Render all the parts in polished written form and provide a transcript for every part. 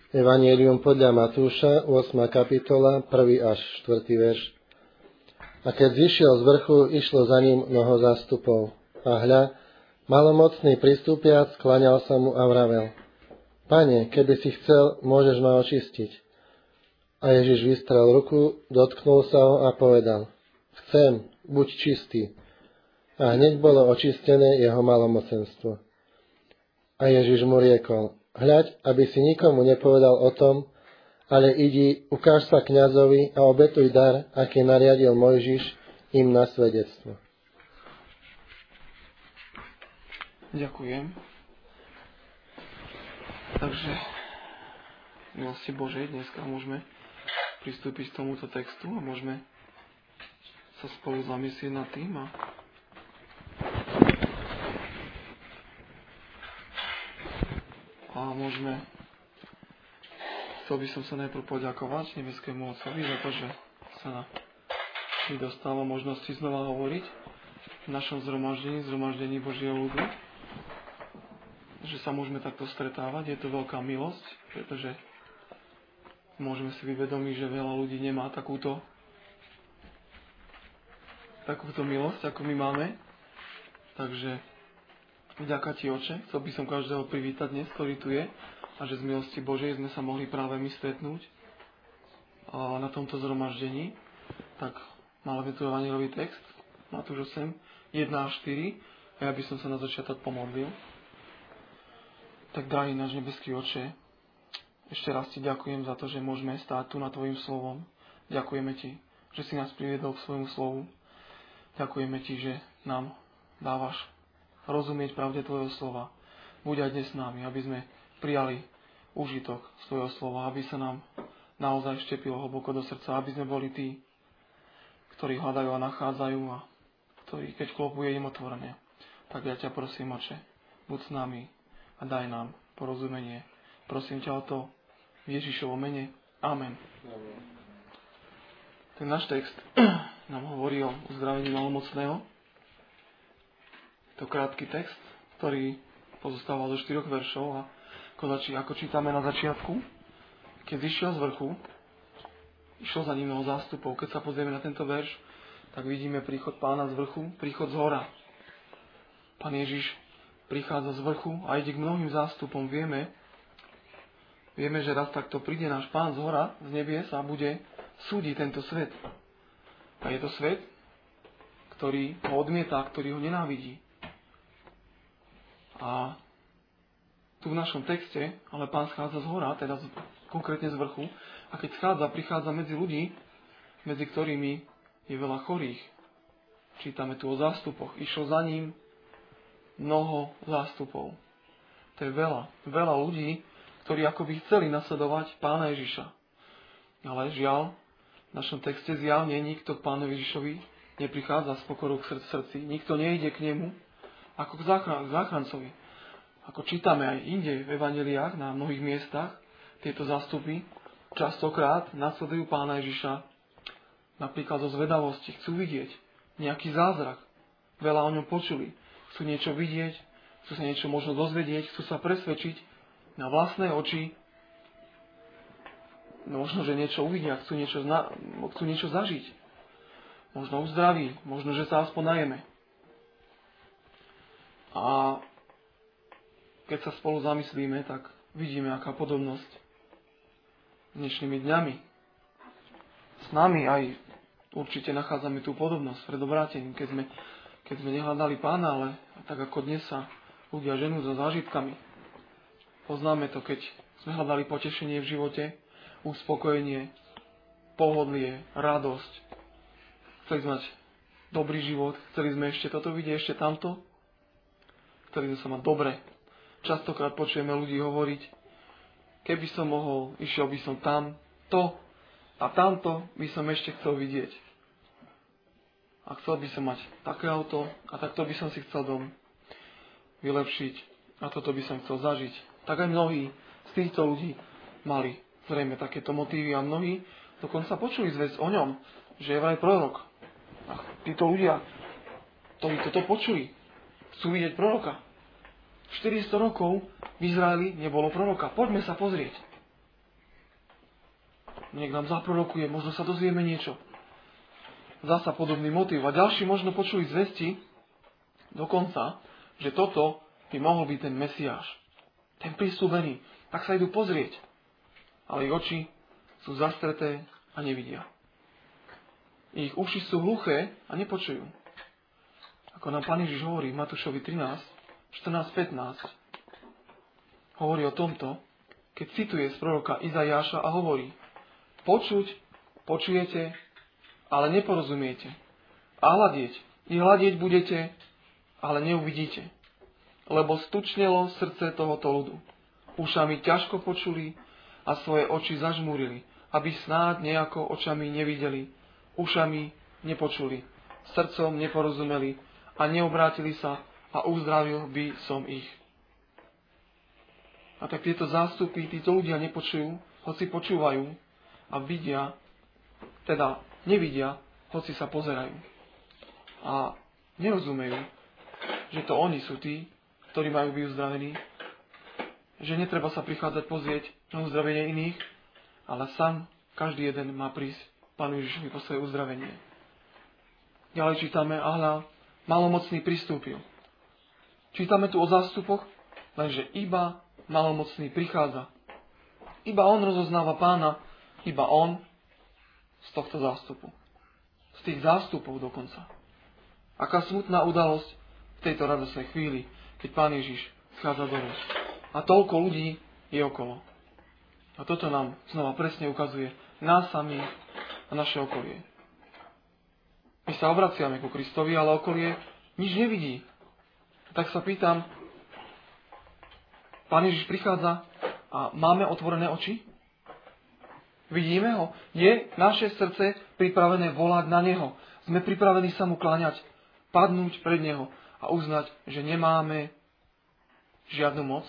Evangelium podľa Matúša, 8. kapitola, 1. až 4. verš. A keď zišiel z vrchu, išlo za ním mnoho zástupov. A hľa, malomocný pristúpiac, klaňal sa mu a vravel: Pane, keby si chcel, môžeš ma očistiť. A Ježiš vystrel ruku, dotknul sa ho a povedal: Chcem, buď čistý. A hneď bolo očistené jeho malomocenstvo. A Ježiš mu riekol: Hľaď, aby si nikomu nepovedal o tom, ale idi, ukáž sa kňazovi a obetuj dar, aký nariadil Mojžiš im na svedectvo. Ďakujem. Takže, milosti Božej, dneska môžeme pristúpiť k tomuto textu a môžeme sa spolu zamyslieť nad tým a môžeme. Chcel by som sa najprv poďakovať nebeskému Otcovi za to, že sa mi dostalo možnosti znova hovoriť v našom zhromaždení Božieho ľudu, že sa môžeme takto stretávať. Je to veľká milosť, pretože môžeme si byť vedomí, že veľa ľudí nemá takúto milosť, ako my máme. Takže vďaka Ti, Oče. Chcel by som každého privítať dnes, ktorý tu je, a že z milosti Božej sme sa mohli práve my stretnúť na tomto zhromaždení. Tak máme tu evanjelový text, Matúš 8, 1 až 4, a ja by som sa na začiatok pomodlil. Tak, drahý náš nebeský Oče, ešte raz Ti ďakujem za to, že môžeme stáť tu nad Tvojim slovom. Ďakujeme Ti, že si nás priviedol k svojmu slovu. Ďakujeme Ti, že nám dávaš rozumieť pravde Tvojho slova. Buď aj dnes s nami, aby sme prijali užitok z Tvojho slova, aby sa nám naozaj štepilo hlboko do srdca, aby sme boli tí, ktorí hľadajú a nachádzajú a ktorí, keď klopuje, im otvorene. Tak ja ťa prosím, Oče, buď s nami a daj nám porozumenie. Prosím ťa o to v Ježišovom mene. Amen. Ten náš text nám hovorí o uzdravení malomocného. To krátky text, ktorý pozostáva zo 4 veršov a ako čítame na začiatku, keď zišiel z vrchu, išiel za ním mnoho zástupov. Keď sa pozrieme na tento verš, tak vidíme príchod Pána z vrchu, príchod z hora. Pán Ježiš prichádza z vrchu a ide k mnohým zástupom. Vieme, že raz takto príde náš Pán z hora, z nebies a bude súdiť tento svet. A je to svet, ktorý ho odmieta, ktorý ho nenávidí. A tu v našom texte, ale Pán schádza z hora, teda konkrétne z vrchu, a keď prichádza medzi ľudí, medzi ktorými je veľa chorých. Čítame tu o zástupoch. Išlo za ním mnoho zástupov. To je veľa ľudí, ktorí akoby chceli nasledovať Pána Ježiša. Ale žiaľ, v našom texte zjavne nikto k Pánu Ježišovi neprichádza s pokorou k srdci. Nikto nejde k nemu ako k záchrancovi. Ako čítame aj inde v evanjeliách na mnohých miestach, tieto zástupy častokrát nasledujú Pána Ježiša napríklad zo zvedavosti. Chcú vidieť nejaký zázrak. Veľa o ňom počuli. Chcú niečo vidieť, chcú sa niečo možno dozvedieť, chcú sa presvedčiť na vlastné oči. Možno, že niečo uvidia, chcú niečo zažiť. Možno uzdraví, možno, že sa aspoň najeme. A keď sa spolu zamyslíme, tak vidíme, aká podobnosť s dnešnými dňami. S nami aj určite nachádzame tú podobnosť pred obrátením, keď sme nehľadali Pána, ale tak ako dnes sa ľudia ženú so zážitkami. Poznáme to, keď sme hľadali potešenie v živote, uspokojenie, pohodlie, radosť. Chceli sme mať dobrý život, chceli sme ešte toto vidieť, ešte tamto. Chceli sme sa mať dobre. Častokrát počujeme ľudí hovoriť: keby som mohol, išiel by som tam, to a tamto by som ešte chcel vidieť. A chcel by som mať také auto a takto by som si chcel dom vylepšiť a toto by som chcel zažiť. Tak aj mnohí z týchto ľudí mali zrejme takéto motívy a mnohí dokonca počuli zvesť o ňom, že je vraj prorok. A títo ľudia, ktorí toto počuli, chcú vidieť proroka. 400 rokov v Izraeli nebolo proroka. Poďme sa pozrieť. Niekto nám zaprorokuje, možno sa dozvieme niečo. Zasa podobný motiv. A ďalší možno počuli zvesti dokonca, že toto by mohol byť ten Mesiáš. Ten prisľúbený. Tak sa idú pozrieť. Ale ich oči sú zastreté a nevidia. Ich uši sú hluché a nepočujú. Ako nám Pán Ježiš hovorí v Matúšovi 13, 14, 15. Hovorí o tomto, keď cituje z proroka Izaiáša a hovorí: počujete, ale neporozumiete. A hľadieť budete, ale neuvidíte. Lebo stučnelo srdce tohoto ľudu. Ušami ťažko počuli a svoje oči zažmúrili, aby snáď nejako očami nevideli, ušami nepočuli, srdcom neporozumeli a neobrátili sa a uzdravil by som ich. A tak tieto zástupy, títo ľudia nepočujú, hoci počúvajú a vidia, teda nevidia, hoci sa pozerajú. A nerozumejú, že to oni sú tí, ktorí majú byť uzdravení, že netreba sa prichádzať pozrieť na uzdravenie iných, ale sám každý jeden má prísť Pánu Ježišovi po svoje uzdravenie. Ďalej čítame, a hľa, malomocný pristúpil. Čítame tu o zástupoch, lenže iba malomocný prichádza. Iba on rozoznáva Pána, iba on z tohto zástupu. Z tých zástupov dokonca. Aká smutná udalosť v tejto radosnej chvíli, keď Pán Ježiš schádza dolu. A toľko ľudí je okolo. A toto nám znova presne ukazuje nás samých a naše okolie. My sa obraciame ku Kristovi, ale okolie nič nevidí. Tak sa pýtam, Pán Ježiš prichádza a máme otvorené oči? Vidíme ho? Je naše srdce pripravené volať na Neho? Sme pripravení sa mu kláňať, padnúť pred Neho a uznať, že nemáme žiadnu moc?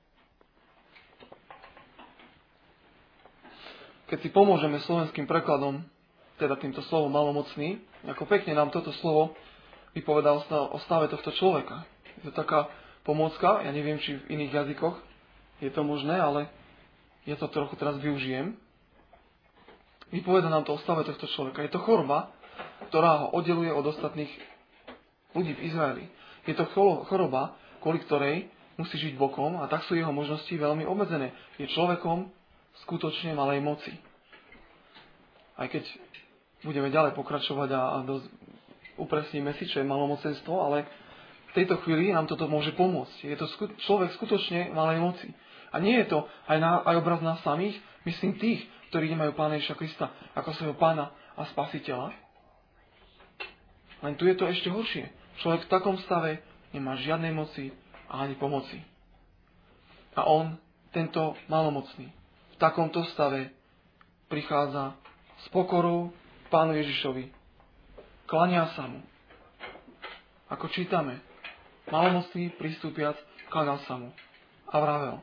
Keď si pomôžeme slovenským prekladom, teda týmto slovom malomocný, ako pekne nám toto slovo vypovedal o stave tohto človeka. Je to taká pomôcka, ja neviem, či v iných jazykoch je to možné, ale ja to trochu teraz využijem. Vypoveda nám to o stave tohto človeka. Je to choroba, ktorá ho oddeluje od ostatných ľudí v Izraeli. Je to choroba, kvôli ktorej musí žiť bokom a tak sú jeho možnosti veľmi obmedzené. Je človekom skutočne malej moci. Aj keď budeme ďalej pokračovať a upresníme si, čo je malomocenstvo, ale v tejto chvíli nám toto môže pomôcť. Je to človek skutočne malej moci. A nie je to aj obraz nás samých, myslím tých, ktorí nemajú Pána Ježiša Krista ako svojho Pána a Spasiteľa. Len tu je to ešte horšie. Človek v takom stave nemá žiadnej moci a ani pomoci. A on, tento malomocný, v takomto stave prichádza s pokorou Pánu Ježišovi. Klania sa mu. Ako čítame, malomocný pristúpiac, klanal sa mu a vravel: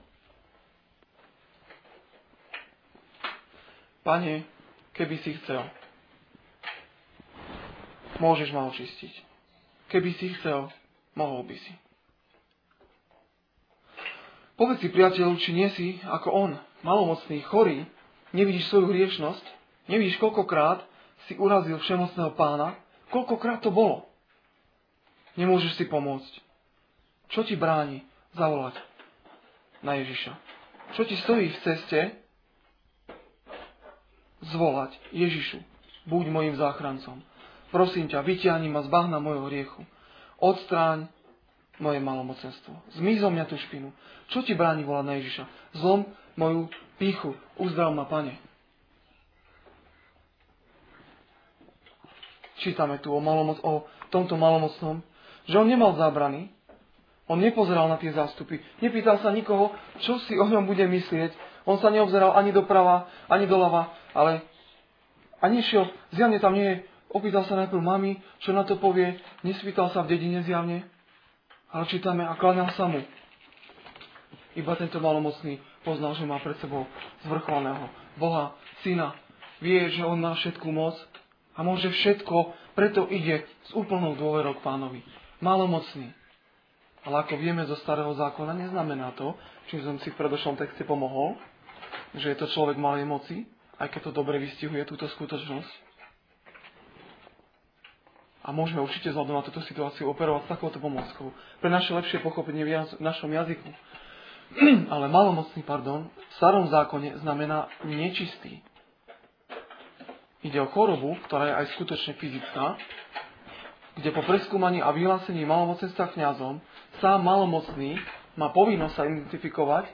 Pane, keby si chcel, môžeš ma očistiť. Keby si chcel, mohol by si. Povedz si, priateľu, či nie si ako on, malomocný, chorý, nevidíš svoju hriešnosť, nevidíš, koľkokrát si urazil všemocného Pána, koľkokrát to bolo. Nemôžeš si pomôcť. Čo ti bráni zavolať na Ježiša? Čo ti stojí v ceste zvolať Ježišu? Buď mojím záchrancom. Prosím ťa, vyťahni ma z bahna mojho hriechu. Odstráň moje malomocenstvo. Zmij zo mňa tú špinu. Čo ti bráni volať na Ježiša? Zlom moju pýchu. Uzdrav ma, Pane. Čítame tu o tomto malomocnom, že on nemal zábrany, on nepozeral na tie zástupy, nepýtal sa nikoho, čo si o ňom bude myslieť. On sa neobzeral ani doprava, ani doľava, ale a nešiel, zjavne tam nie je. Opýtal sa najprv mami, čo na to povie, nespýtal sa v dedine zjavne, ale čítame a kláňal sa mu. Iba tento malomocný poznal, že má pred sebou zvrchovaného Boha, Syna. Vie, že on má všetkú moc a môže všetko, preto ide s úplnou dôverou k Pánovi. Malomocný. Ale ako vieme zo Starého zákona, neznamená to, čím som si v predošlom texte pomohol, že je to človek malej moci. aj keď to dobre vystihuje túto skutočnosť. A môžeme určite vzhľadom na túto situáciu operovať s takouto pomôckou. Pre naše lepšie pochopenie v našom jazyku. Ale malomocný, v starom zákone znamená nečistý. Ide o chorobu, ktorá je aj skutočne fyzická, kde po preskúmaní a vyhlásení malomocenstva kňazom sám malomocný má povinnosť sa identifikovať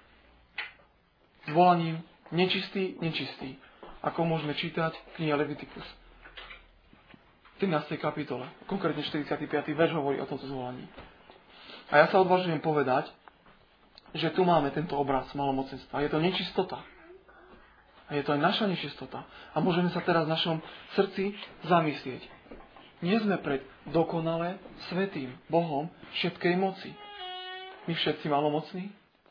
s volaním nečistý, nečistý. Ako môžeme čítať v knihe Levitikus. V 13. kapitole, konkrétne 45. verš hovorí o tomto zvolaní. A ja sa odvážujem povedať, že tu máme tento obraz malomocenstva. Je to nečistota. A je to aj naša nečistota. A môžeme sa teraz v našom srdci zamyslieť. Nie sme pred dokonale svätým Bohom všetkej moci. My všetci malomocní?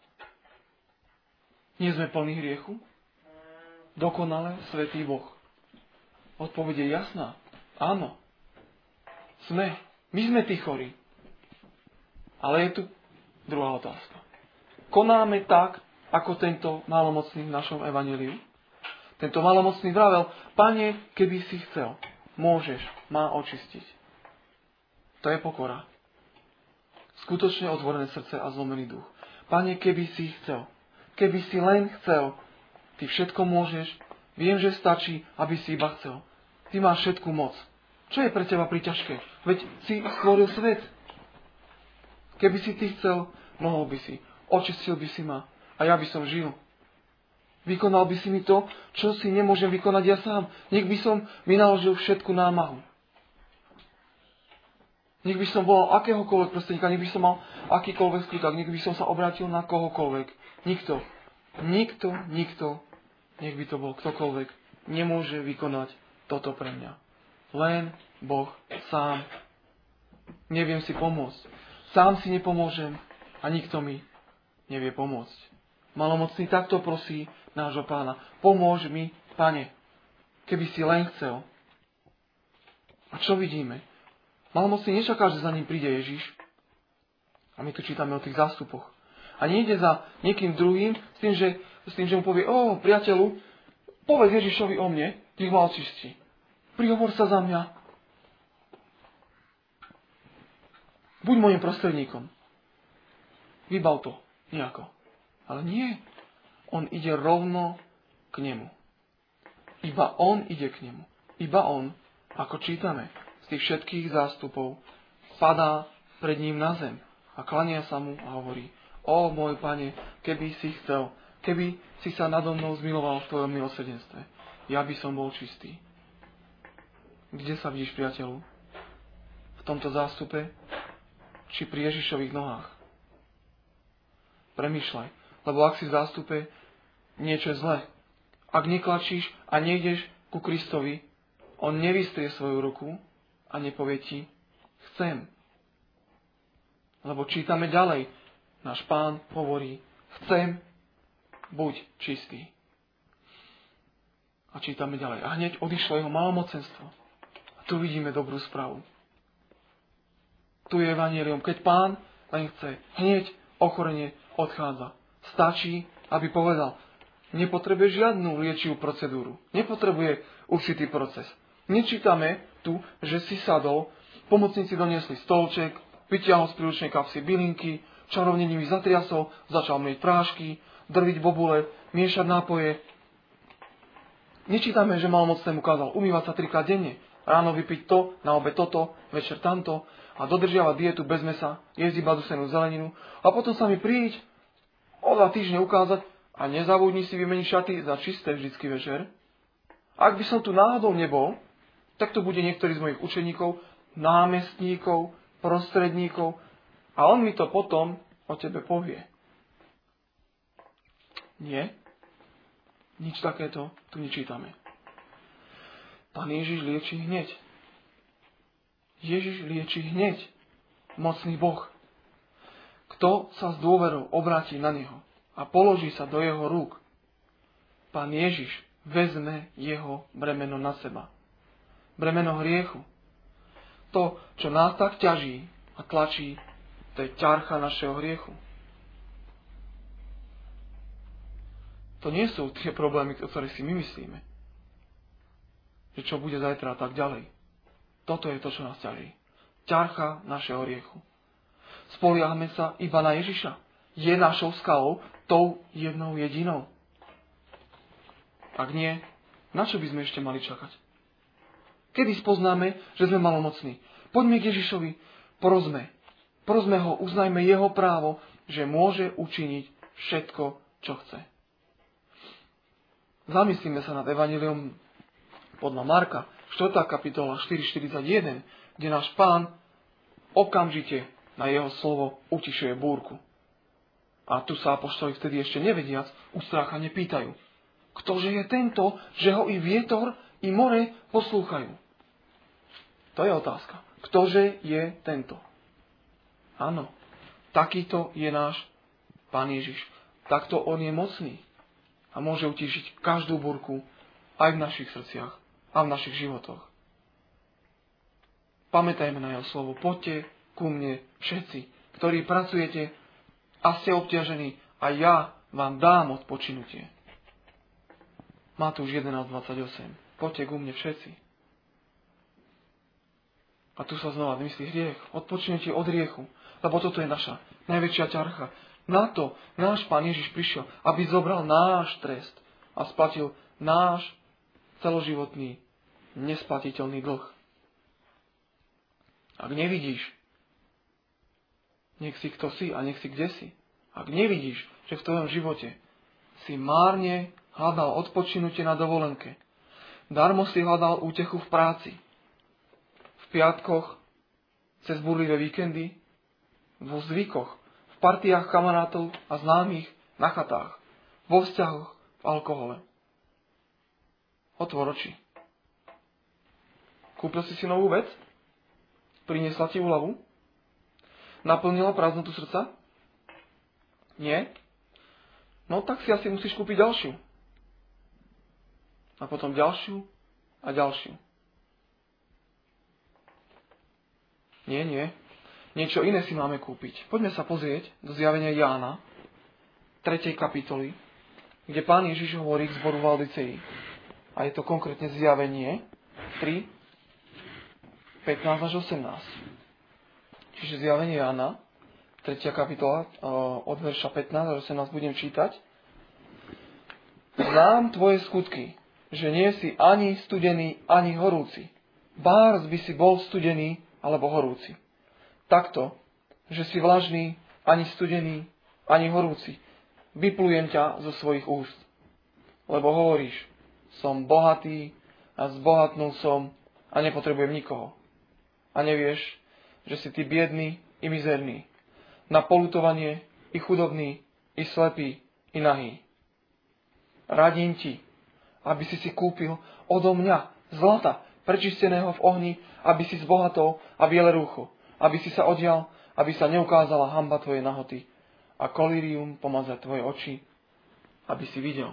Nie sme plní hriechu? Dokonale svätý Boh. Odpoveď je jasná. Áno. Sme. My sme tí chorí. Ale je tu druhá otázka. Konáme tak, ako tento malomocný v našom evanjeliu? Tento malomocný vravel, Pane, keby si chcel, môžeš ma očistiť. To je pokora. Skutočne otvorené srdce a zlomený duch. Pane, keby si chcel, keby si len chcel, ty všetko môžeš, viem, že stačí, aby si iba chcel. Ty máš všetku moc. Čo je pre teba priťažké? Veď si stvoril svet. Keby si ty chcel, mohol by si. Očistil by si ma. A ja by som žil. Vykonal by si mi to, čo si nemôžem vykonať ja sám. Nech by som vynaložil všetku námahu. Nech by som volal akéhokoľvek prostredníka, nech by som mal akýkoľvek skutok, nech by som sa obrátil na kohokoľvek. Nikto, nech by to bol ktokoľvek, nemôže vykonať toto pre mňa. Len Boh sám. Neviem si pomôcť. Sám si nepomôžem a nikto mi nevie pomôcť. Malomocný takto prosí nášho Pána. Pomôž mi, Pane, keby si len chcel. A čo vidíme? Malomocný nečaká, že za ním príde Ježiš. A my tu čítame o tých zástupoch. A nejde za niekým druhým s tým, že mu povie, priateľu, povedz Ježišovi o mne, nech ma očistí. Prihovor sa za mňa. Buď môjim prostredníkom. Vybav to nejako. Ale nie. On ide rovno k nemu. Iba on ide k nemu. Iba on, ako čítame z tých všetkých zástupov, padá pred ním na zem a klania sa mu a hovorí, o môj Pane, keby si chcel, keby si sa nado mnou zmiloval v tvojom milosrdenstve, ja by som bol čistý. Kde sa vidíš, priateľu? V tomto zástupe? Či pri Ježišových nohách? Premýšľaj, lebo ak si v zástupe, niečo je zlé. Ak neklačíš a nejdeš ku Kristovi, on nevystrie svoju ruku a nepovie ti, chcem. Lebo čítame ďalej. Náš Pán hovorí, chcem, buď čistý. A čítame ďalej. A hneď odišlo jeho malomocenstvo. A tu vidíme dobrú správu. Tu je evanjelium. Keď Pán len chce, hneď ochorenie odchádza. Stačí, aby povedal, nepotrebuje žiadnu liečivú procedúru. Nepotrebuje určitý proces. Nečítame tu, že si sadol, pomocníci doniesli stolček, vytiahol z príručnej kapsy bylinky, čarovne nimi zatriasol, začal mieť prášky, drviť bobule, miešať nápoje. Nečítame, že malomocnému kázal umývať sa 3-krát denne, ráno vypiť to, na obed toto, večer tamto a dodržiavať dietu bez mesa, jesť iba dusenú zeleninu a potom sa mi príď o 2 týždne ukázať a nezabudni si vymeniť šaty za čisté vždycky večer. Ak by som tu náhodou nebol, tak to bude niektorý z mojich učeníkov, námestníkov, prostredníkov a on mi to potom o tebe povie. Nie? Nič takéto tu nečítame. Pán Ježiš lieči hneď. Ježiš lieči hneď. Mocný Boh. Kto sa s dôverou obráti na Neho a položí sa do Jeho rúk, Pán Ježiš vezme jeho bremeno na seba. Bremeno hriechu. To, čo nás tak ťaží a tlačí, to je ťarcha našeho hriechu. To nie sú tie problémy, ktoré si my myslíme. Že čo bude zajtra a tak ďalej. Toto je to, čo nás ťaží. Ťarcha našeho hriechu. Spoliehame sa iba na Ježiša. Je našou skalou, tou jednou jedinou. Ak nie, na čo by sme ešte mali čakať? Kedy spoznáme, že sme malomocní? Poďme k Ježišovi, prosme. Prosme ho, uznajme jeho právo, že môže učiniť všetko, čo chce. Zamyslíme sa nad Evanjeliom podľa Marka, 4. kapitola 4.41, kde náš Pán okamžite na jeho slovo utišuje búrku. A tu sa apoštoli vtedy ešte nevediac ustráchane pýtajú: ktože je tento, že ho i vietor, i more poslúchajú? To je otázka. Ktože je tento? Áno, takýto je náš Pán Ježiš. Takto on je mocný a môže utíšiť každú búrku aj v našich srdciach a v našich životoch. Pamätajme na jeho slovo. Poďte ku mne všetci, ktorí pracujete a ste obťažení, a ja vám dám odpočinutie. Matúš 11.28. Poďte ku mne všetci. A tu sa znova vymyslí hriech. Odpočinutie od hriechu. Lebo toto je naša najväčšia ťarcha. Na to náš Pán Ježiš prišiel, aby zobral náš trest a splatil náš celoživotný, nesplatiteľný dlh. Ak nevidíš, nech si kto si a nech si kde si. Ak nevidíš, že v tvojom živote si márne hľadal odpočinutie na dovolenke, darmo si hľadal útechu v práci, v piatkoch, cez burlivé víkendy, vo zvykoch, v partiách kamarátov a známych na chatách, vo vzťahoch, v alkohole. Otvor oči. Kúpil si novú vec? Priniesla ti úľavu? Naplnila prázdnotu srdca? Nie? No tak si asi musíš kúpiť ďalšiu. A potom ďalšiu a ďalšiu. Nie. Niečo iné si máme kúpiť. Poďme sa pozrieť do zjavenia Jána, 3. kapitoly, kde Pán Ježiš hovorí k zboru v Laodicei. A je to konkrétne zjavenie 3, 15 až 18. Čiže zjavenie Jána, 3. kapitola, od verša 15 až 18 budem čítať. Znám tvoje skutky, že nie si ani studený, ani horúci. Bárs by si bol studený alebo horúci. Takto, že si vlažný, ani studený, ani horúci. Vyplujem ťa zo svojich úst. Lebo hovoríš, som bohatý a zbohatnul som a nepotrebujem nikoho. A nevieš, že si ty biedný i mizerný. Na poľutovanie i chudobný, i slepý, i nahý. Radím ti, aby si kúpil odo mňa zlata, prečisteného v ohni, aby si zbohatol a biele rúcho, aby si sa odial, aby sa neukázala hanba tvojej nahoty a kolírium pomazať tvoje oči, aby si videl.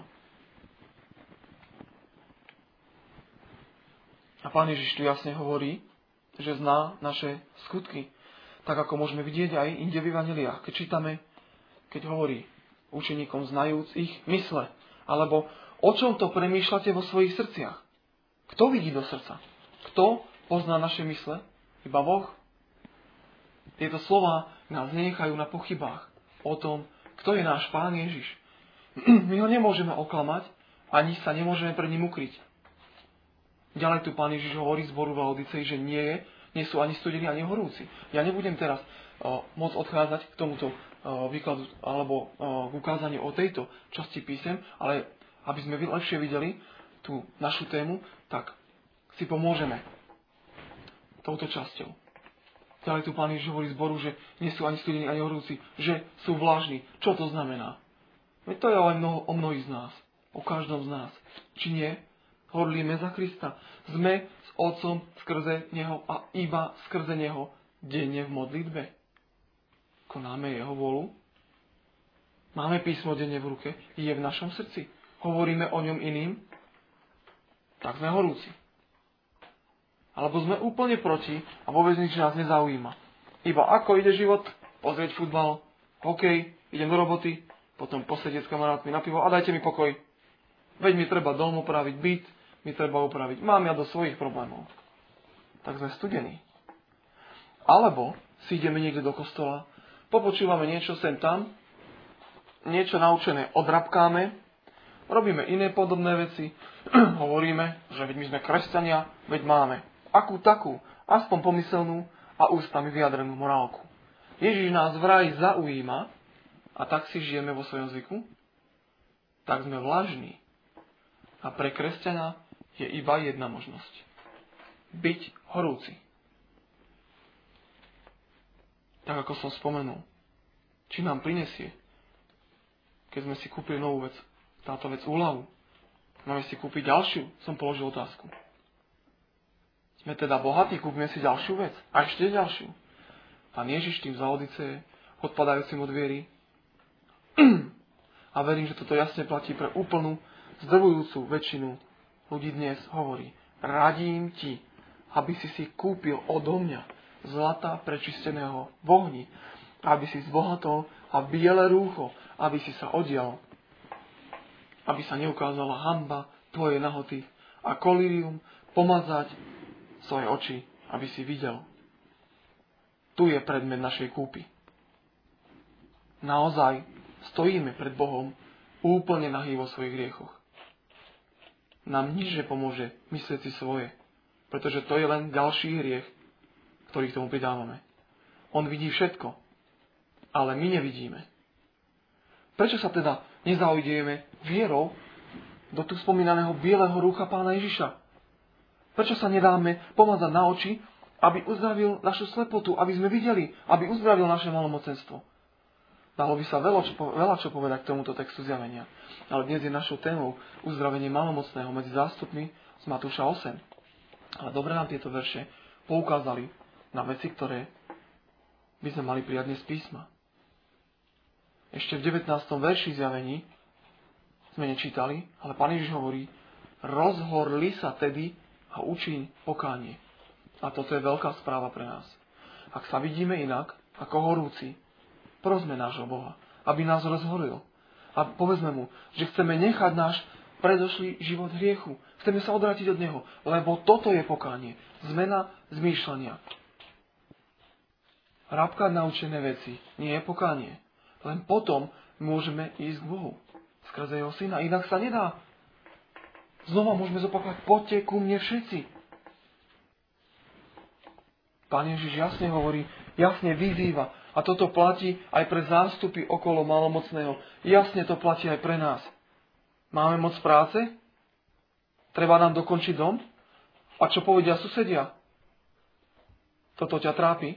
A Pán Ježiš tu jasne hovorí, že zná naše skutky, tak ako môžeme vidieť aj inde v evanjeliách, keď čítame, keď hovorí učeníkom znajúc ich mysle, alebo o čom to premýšľate vo svojich srdciach. Kto vidí do srdca? Kto pozná naše mysle? Iba Boh. Tieto slová nás nenechajú na pochybách o tom, kto je náš Pán Ježiš. My ho nemôžeme oklamať, ani sa nemôžeme pred ním ukryť. Ďalej tu Pán Ježiš hovorí zboru v Laodicei, že nie sú ani studení, ani horúci. Ja nebudem teraz môcť odchádzať k tomuto výkladu alebo k ukázaniu o tejto časti písem, ale aby sme lepšie videli tú našu tému, tak si pomôžeme touto časťou. Ďalej tu Pán Ježiš hovorí zboru, že nie sú ani studení, ani horúci, že sú vlažní. Čo to znamená? Veď to je ale o mnohých z nás. O každom z nás. Či nie? Horlíme za Krista. Sme s Otcom skrze Neho a iba skrze Neho denne v modlitbe. Konáme Jeho vôľu. Máme písmo denne v ruke. Je v našom srdci. Hovoríme o ňom iným. Tak sme horúci. Alebo sme úplne proti a vôbec nič nás nezaujíma. Iba ako ide život, pozrieť futbal, hokej, idem do roboty, Potom posediec s kamarátmi na pivo a dajte mi pokoj. Veď mi treba dom upraviť, byt mi treba upraviť. Mám ja do svojich problémov. Tak sme studení. Alebo si ideme niekde do kostola, popočúvame niečo sem tam, niečo naučené odrabkáme, robíme iné podobné veci, hovoríme, že veď my sme kresťania, veď máme akú takú, aspoň pomyselnú a ústami vyjadrenú morálku. Ježiš nás vraj zaujíma a tak si žijeme vo svojom zvyku, tak sme vlažní. A pre kresťana je iba jedna možnosť. Byť horúci. Tak ako som spomenul. Či nám prinesie, keď sme si kúpili novú vec, táto vec úľavu. Máme si kúpiť ďalšiu? Som položil otázku. Sme teda bohatí, kúpime si ďalšiu vec. A ešte ďalšiu. Pán Ježiš tým za Odiseje, odpadajúcim od viery. A verím, že toto jasne platí pre úplnú, zdrvujúcu väčšinu ľudí dnes. Hovorí, radím ti, aby si kúpil odo mňa zlata prečisteného v ohni, aby si zbohatol a biele rúcho, aby si sa odial, aby sa neukázala hanba tvojej nahoty a kolírium pomazať svoje oči, aby si videl. Tu je predmet našej kúpy. Naozaj stojíme pred Bohom úplne nahý vo svojich hriechoch. Nám nič nepomôže myslieť si svoje, pretože to je len ďalší hriech, ktorý k tomu pridávame. On vidí všetko, ale my nevidíme. Prečo sa teda nezaujdieme vierou do tu spomínaného bieleho rúcha Pána Ježiša? Prečo sa nedáme pomazať na oči, aby uzdravil našu slepotu, aby sme videli, aby uzdravil naše malomocenstvo? Dalo by sa veľa čo povedať k tomuto textu zjavenia. Ale dnes je našou témou uzdravenie malomocného medzi zástupmi z Matúša 8. Ale dobre nám tieto verše poukázali na veci, ktoré by sme mali prijať dnes z písma. Ešte v 19. verši zjavení sme nečítali, ale Pán Ježiš hovorí, rozhorli sa tedy a učiň pokánie. A toto je veľká správa pre nás. Ak sa vidíme inak, ako horúci, prosme nášho Boha, aby nás rozhoril. A povedzme mu, že chceme nechať náš predošlý život hriechu. Chceme sa odvrátiť od neho, lebo toto je pokánie. Zmena zmýšľania. Rabkať naučené veci nie je pokánie. Len potom môžeme ísť k Bohu. Skrze jeho syna. Inak sa nedá. Znova môžeme zopakovať, poďte ku mne všetci. Pán Ježiš jasne hovorí, jasne vyzýva. A toto platí aj pre zástupy okolo malomocného. Jasne to platí aj pre nás. Máme moc práce? Treba nám dokončiť dom? A čo povedia susedia? Toto ťa trápi?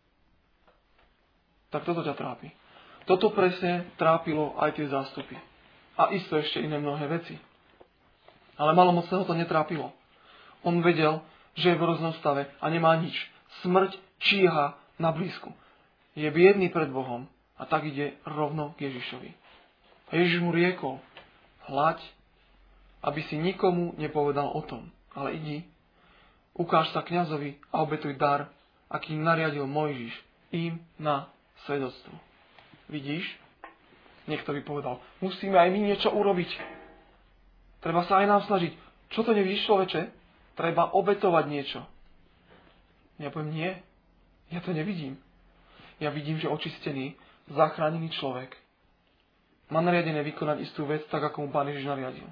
Tak toto ťa trápi. Toto presne trápilo aj tie zástupy. A isto ešte iné mnohé veci. Ale malomocného to netrápilo. On vedel, že je v hroznom stave a nemá nič. Smrť číha na blízku. Je biedný pred Bohom a tak ide rovno k Ježišovi. A Ježiš mu riekol, hľaď, aby si nikomu nepovedal o tom, ale idi, ukáž sa kňazovi a obetuj dar, aký nariadil Mojžiš im na svedectvo. Vidíš? Niekto by povedal, musíme aj my niečo urobiť. Treba sa aj nám snažiť. Čo to nevidíš, človeče? Treba obetovať niečo. Ja poviem, nie. Ja to nevidím. Ja vidím, že očistený, zachránený človek má nariadené vykonať istú vec, tak ako mu Pán Ježiš nariadil.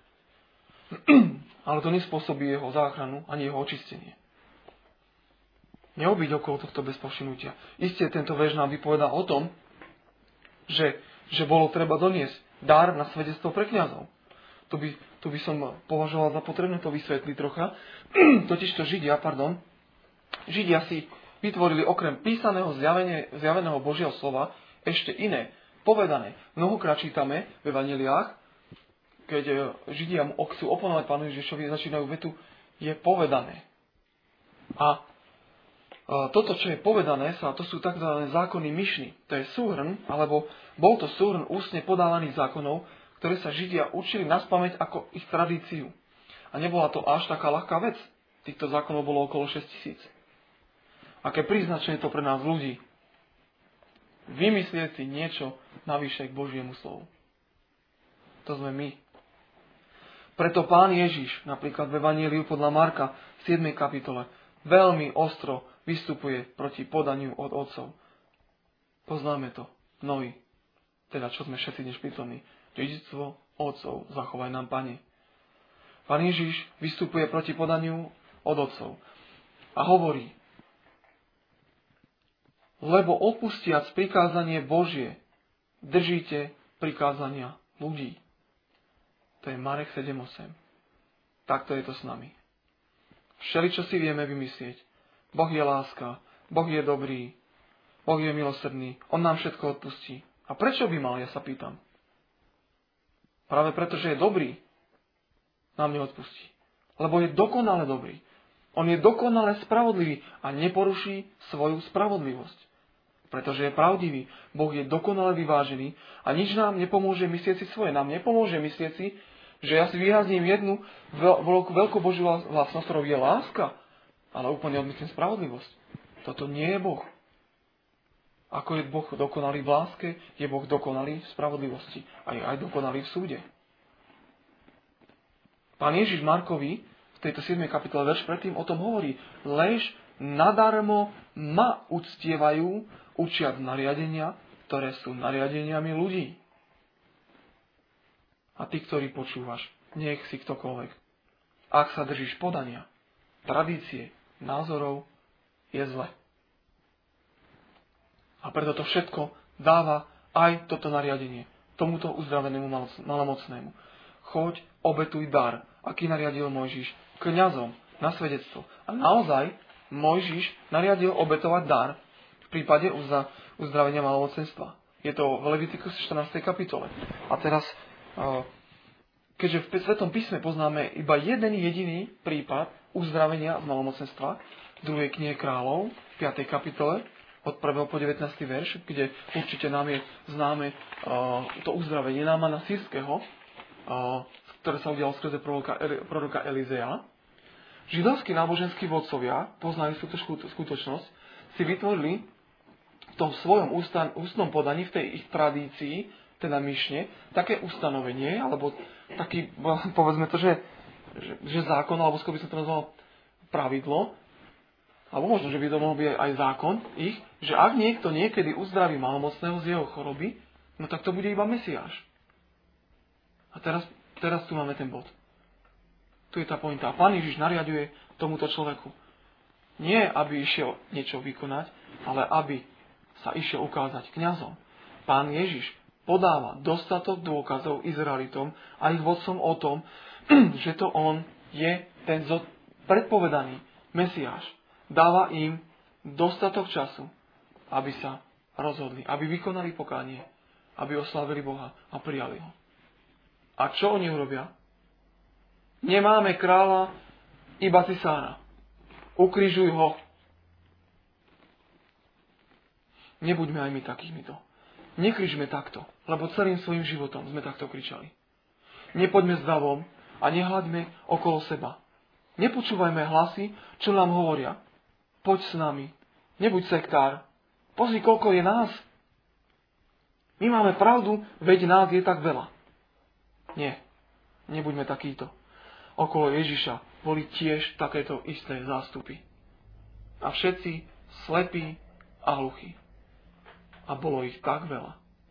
Ale to nespôsobí jeho záchranu, ani jeho očistenie. Neobíď okolo tohto bez povšimnutia. Isté, tento verš nám vypovedá o tom, že bolo treba doniesť dar na svedectvo pre kňazov. Tu by som považoval za potrebné to vysvetliť trocha. Totižto Židia si vytvorili okrem písaného zjaveného Božieho slova ešte iné, povedané. Mnohokrát čítame v evanjeliách, keď Židia chcú oponovať Pánu Ježišovi, začínajú vetu, je povedané. A toto, čo je povedané, to sú tzv. Zákony myšny. To je súhrn, alebo bol to súhrn ústne podávaných zákonov, ktoré sa Židia učili naspamäť ako ich tradíciu. A nebola to až taká ľahká vec. Týchto zákonov bolo okolo 6,000. Aké príznačné je to pre nás ľudí. Vymyslieť si niečo navyše k Božiemu slovu. To sme my. Preto Pán Ježiš, napríklad v Evanjeliu podľa Marka v 7. kapitole, veľmi ostro vystupuje proti podaniu od otcov. Poznáme to, mnohí, teda čo sme všetci dnes prítomní. Dedičstvo otcov, zachovaj nám, Pane. Pán Ježiš vystupuje proti podaniu od otcov a hovorí, lebo opustiac prikázanie Božie, držíte prikázania ľudí. To je Marek 7.8. Takto je to s nami. Všeličo si vieme vymyslieť. Boh je láska, Boh je dobrý, Boh je milosrdný, On nám všetko odpustí. A prečo by mal, ja sa pýtam? Práve preto, že je dobrý, nám neodpustí. Lebo je dokonale dobrý. On je dokonale spravodlivý a neporuší svoju spravodlivosť. Pretože je pravdivý. Boh je dokonale vyvážený a nič nám nepomôže myslieť si svoje. Nám nepomôže myslieť si, že ja si vyrazím jednu veľkú Božiu vlastnosť, ktorou je láska, ale úplne odmyslím spravodlivosť. Toto nie je Boh. Ako je Boh dokonalý v láske, je Boh dokonalý v spravodlivosti a je aj dokonalý v súde. Pán Ježiš Markovi v tejto 7. kapitole verš predtým o tom hovorí. Lež nadarmo ma uctievajú, učiac nariadenia, ktoré sú nariadeniami ľudí. A ty, ktorý počúvaš, nech si ktokoľvek. Ak sa držíš podania, tradície, názorov, je zle. A preto to všetko dáva aj toto nariadenie tomuto uzdravenému malomocnému. Choď, obetuj dar, aký nariadil Mojžiš kňazom na svedectvo. A naozaj Mojžiš nariadil obetovať dar v prípade uzdravenia malomocenstva. Je to v Levitikus 14. kapitole. A teraz, keďže v Svetom písme poznáme iba jeden jediný prípad uzdravenia z malomocenstva, v 2. knihe Kráľov, v 5. kapitole, od 1. po 19. verš, kde určite nám je známe to uzdravenie Námana Sýrskeho, ktoré sa udialo skrze proroka Elizea. Židovskí náboženskí vodcovia, poznali túto skutočnosť, si vytvorili v tom svojom ústnom podaní, v tej ich tradícii, teda myšne, také ustanovenie, alebo taký, povedzme to, že zákon, alebo skôr by som to nazval pravidlo, alebo možno, že by to mohol byť aj zákon ich, že ak niekto niekedy uzdraví malomocného z jeho choroby, no tak to bude iba Mesiáš. A teraz tu máme ten bod. Tu je tá pointa. A Pán Ježiš nariaduje tomuto človeku. Nie, aby išiel niečo vykonať, ale aby sa išiel ukázať kňazom. Pán Ježiš podáva dostatok dôkazov Izraelitom a ich vodcom o tom, že to on je ten predpovedaný Mesiáš. Dáva im dostatok času, aby sa rozhodli, aby vykonali pokánie, aby oslávili Boha a prijali ho. A čo oni urobia? Nemáme kráľa, iba cisára. Ukrižuj ho. Nebuďme aj my takýmito. Nekrižme takto, lebo celým svojim životom sme takto kričali. Nepoďme s davom a nehľaďme okolo seba. Nepočúvajme hlasy, čo nám hovoria. Poď s nami. Nebuď sektár. Pozri, koľko je nás. My máme pravdu, veď nás je tak veľa. Nie. Nebuďme takíto. Okolo Ježiša boli tiež takéto isté zástupy. A všetci slepí a hluchí. A bolo ich tak veľa.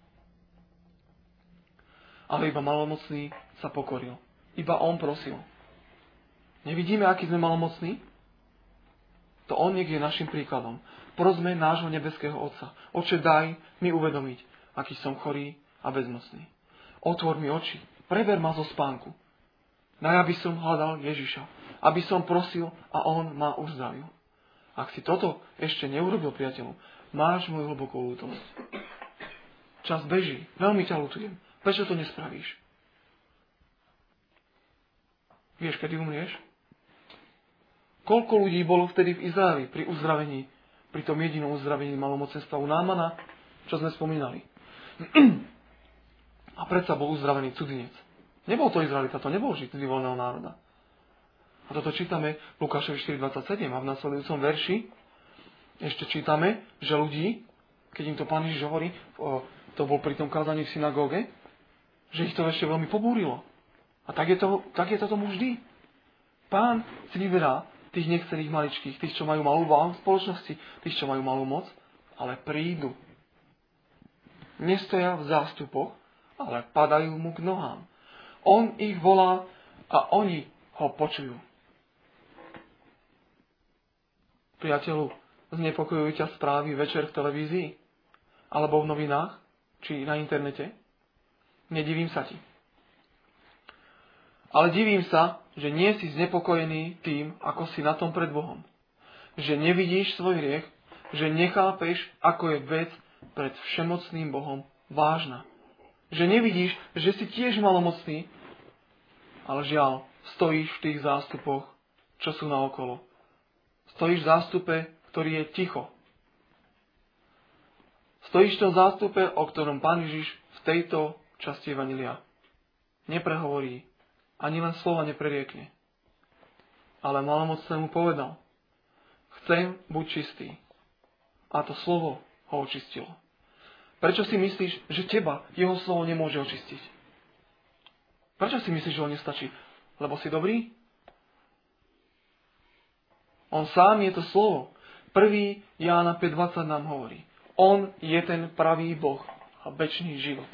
Ale iba malomocný sa pokoril. Iba on prosil. Nevidíme, aký sme malomocní? To on nech je našim príkladom. Prosme nášho nebeského Otca. Oče, daj mi uvedomiť, aký som chorý a bezmocný. Otvor mi oči. Preber ma zo spánku. Daj, aby som hľadal Ježiša. Aby som prosil a on ma uzdravil. Ak si toto ešte neurobil, priateľu, máš moju hlbokú ľútosť. Čas beží. Veľmi ťa ľutujem. Prečo to nespravíš? Vieš, kedy umrieš? Koľko ľudí bolo vtedy v Izraeli pri uzdravení, pri tom jedinom uzdravení malomocenstva u Námana, čo sme spomínali. A predsa bol uzdravený cudzinec. Nebol to Izraelita, to nebol Žid z vyvoleného národa. A toto čítame v Lukášovi 4.27 a v nasledujúcom verši ešte čítame, že ľudí, keď im to Pán Ježiš hovorí v to bol pri tom kázaní v synagóge, že ich to ešte veľmi pobúrilo. A tak je to tomu vždy. Pán si vyberá tých nechcených maličkých, tých, čo majú malú váhu v spoločnosti, tých, čo majú malú moc, ale prídu. Nestoja v zástupoch, ale padajú mu k nohám. On ich volá a oni ho počujú. Priateľu, znepokojujú ťa správy večer v televízii? Alebo v novinách? Či na internete? Nedivím sa ti. Ale divím sa, že nie si znepokojený tým, ako si na tom pred Bohom. Že nevidíš svoj hriech, že nechápeš, ako je vec pred všemocným Bohom vážna. Že nevidíš, že si tiež malomocný, ale žiaľ, stojíš v tých zástupoch, čo sú naokolo. Stojíš v zástupe, ktorý je ticho. Stojíš v tom zástupe, o ktorom Pán Ježiš v tejto časti evanjelia neprehovorí, ani len slova nepreriekne. Ale malomocnému povedal: chcem buď čistý. A to slovo ho očistilo. Prečo si myslíš, že teba jeho slovo nemôže očistiť? Prečo si myslíš, že ho nestačí? Lebo si dobrý? On sám je to slovo. 1. Jána 5.20 nám hovorí. On je ten pravý Boh a večný život.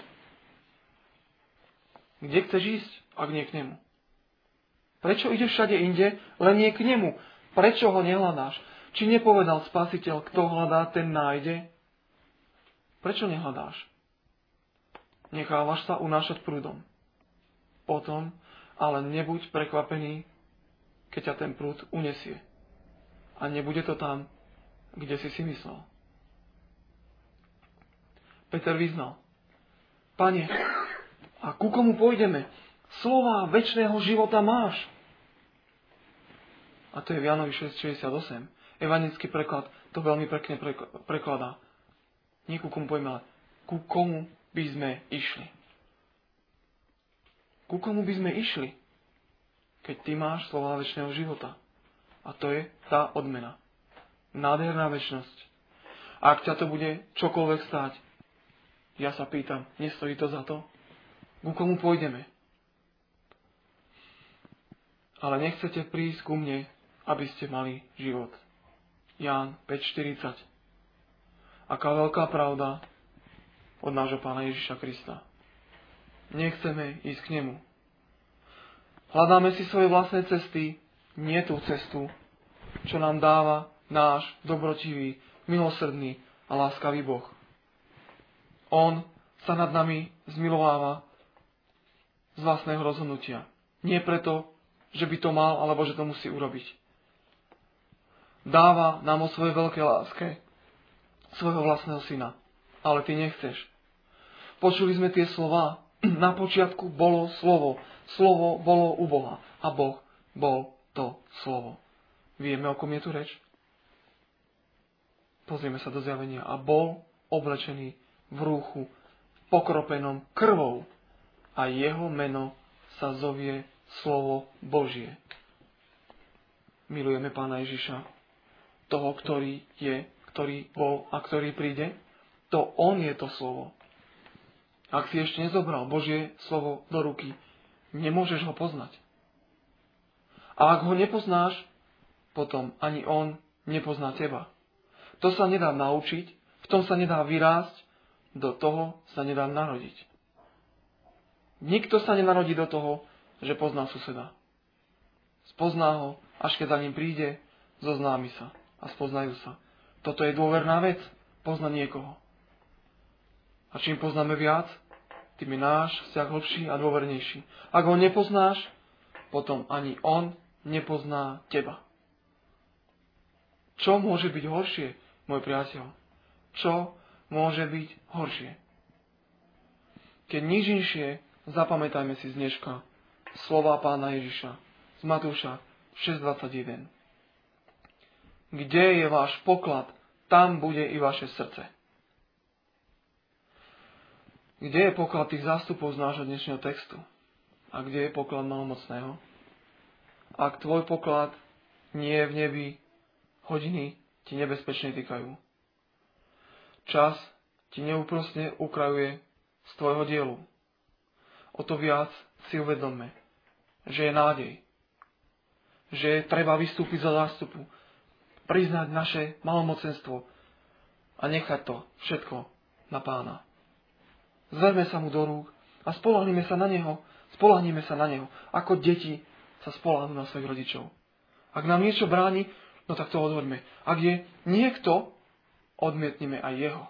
Kde chceš ísť, ak nie k nemu? Prečo ideš všade inde, len nie k nemu? Prečo ho nehľadáš? Či nepovedal Spasiteľ, kto hľadá, ten nájde? Prečo nehľadáš? Nechávaš sa unášať prúdom. Potom ale nebuď prekvapený, keď ťa ten prúd unesie. A nebude to tam, kde si myslel. Peter vyznal: Pane, a ku komu pôjdeme? Slová večného života máš. A to je v Jánovi 6.68. Evangelický preklad to veľmi pekne prekladá. Nie ku komu pôjdeme, ale ku komu by sme išli. Ku komu by sme išli, keď ty máš slová večného života. A to je tá odmena. Nádherná večnosť. A ak ťa to bude čokoľvek stáť, ja sa pýtam, nestojí to za to? Ku komu pôjdeme? Ale nechcete prísť ku mne, aby ste mali život. Ján 5.40. Aká veľká pravda od nášho Pána Ježiša Krista. Nechceme ísť k nemu. Hľadáme si svoje vlastné cesty, nie tú cestu, čo nám dáva náš dobrotivý, milosrdný a láskavý Boh. On sa nad nami zmilováva z vlastného rozhodnutia. Nie preto, že by to mal, alebo že to musí urobiť. Dáva nám o svojej veľkej láske svojho vlastného syna. Ale ty nechceš. Počuli sme tie slová. Na počiatku bolo slovo. Slovo bolo u Boha. A Boh bol to slovo. Vieme, o kom je tu reč? Pozrieme sa do zjavenia. A bol oblečený v rúchu pokropenom krvou. A jeho meno sa zovie Slovo Božie. Milujeme Pána Ježiša. Toho, ktorý je, ktorý bol a ktorý príde. To on je to slovo. Ak si ešte nezobral Božie slovo do ruky, nemôžeš ho poznať. A ak ho nepoznáš, potom ani on nepozná teba. To sa nedá naučiť, v tom sa nedá vyrásť, do toho sa nedá narodiť. Nikto sa nenarodí do toho, že pozná suseda. Spozná ho, až keď za ním príde, zoznámi sa a spoznajú sa. Toto je dôverná vec, poznať niekoho. A čím poznáme viac, tým je náš vzťah hlbší a dôvernejší. Ak ho nepoznáš, potom ani on nepozná teba. Čo môže byť horšie, môj priateľ? Čo môže byť horšie? Keď nič inšie, zapamätajme si z dneška slova Pána Ježiša z Matúša 6.21. Kde je váš poklad, tam bude i vaše srdce. Kde je poklad tých zástupov z nášho dnešného textu? A kde je poklad malomocného? Ak tvoj poklad nie je v nebi, hodiny ti nebezpečne týkajú. Čas ti neúprosne ukrajuje z tvojho dielu. O to viac si uvedomme, že je nádej. Že treba vystúpiť za zástupu, priznať naše malomocenstvo a nechať to všetko na Pána. Zverme sa mu do rúk a spoľahnime sa na Neho. Spoľahnime sa na Neho, ako deti sa spoľahnú na svojich rodičov. Ak nám niečo bráni, no tak to odhoďme. Ak je niekto, odmietnime aj jeho.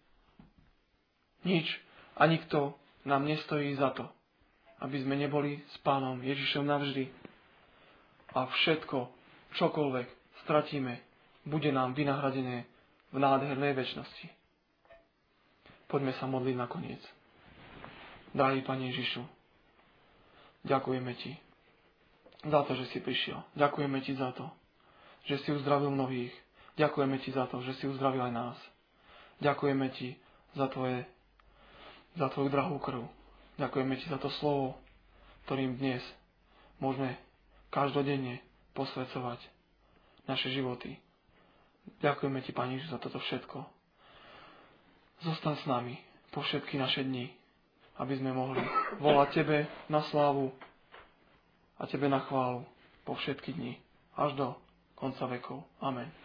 Nič a nikto nám nestojí za to, aby sme neboli s Pánom Ježišom navždy. A všetko, čokoľvek stratíme, bude nám vynahradené v nádhernej večnosti. Poďme sa modliť nakoniec. Drahý Pane Ježišu, ďakujeme Ti za to, že si prišiel. Ďakujeme Ti za to, že si uzdravil mnohých. Ďakujeme Ti za to, že si uzdravil aj nás. Ďakujeme Ti za Tvoju drahú krv. Ďakujeme Ti za to slovo, ktorým dnes môžeme každodenne posväcovať naše životy. Ďakujeme Ti, Pane Ježiš, za toto všetko. Zostaň s nami po všetky naše dni, aby sme mohli volať Tebe na slávu a Tebe na chválu po všetky dni, až do konca vekov. Amen.